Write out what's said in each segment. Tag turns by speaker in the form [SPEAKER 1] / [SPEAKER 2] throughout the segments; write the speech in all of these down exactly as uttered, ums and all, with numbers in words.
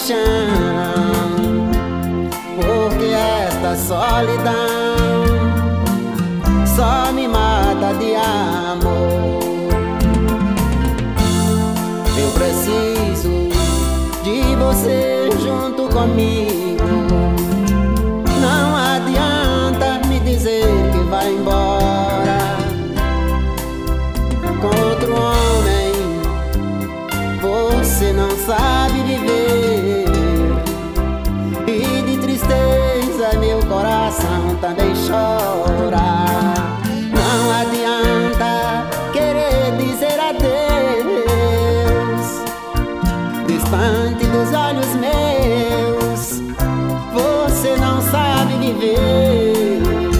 [SPEAKER 1] paixão, porque esta solidão só me mata de amor. Eu preciso de você junto comigo. Não adianta me dizer que vai embora com outro homem. Você não sabe viver, e de tristeza meu coração também chora. Não adianta querer dizer adeus distante dos olhos meus. Você não sabe viver.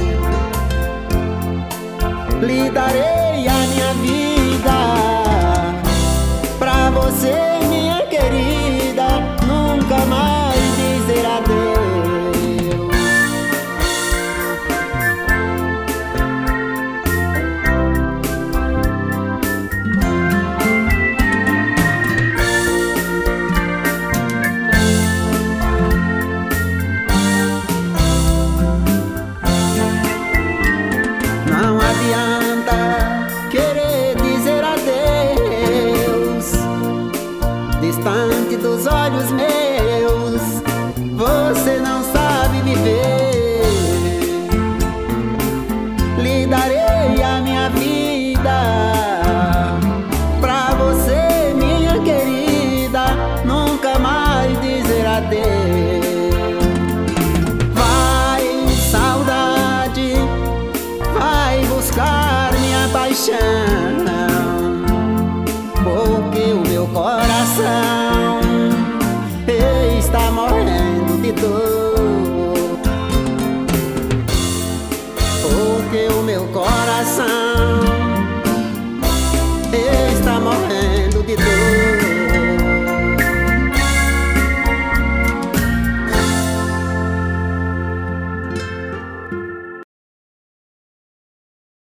[SPEAKER 1] Lhe darei a minha vida pra você, minha querida, nunca mais dizer adeus. Não adianta querer dizer adeus distante dos olhos meus. Você não sabe viver. Lhe darei a minha vida pra você, minha querida, nunca mais dizer adeus. Vai, saudade, vai buscar minha paixão,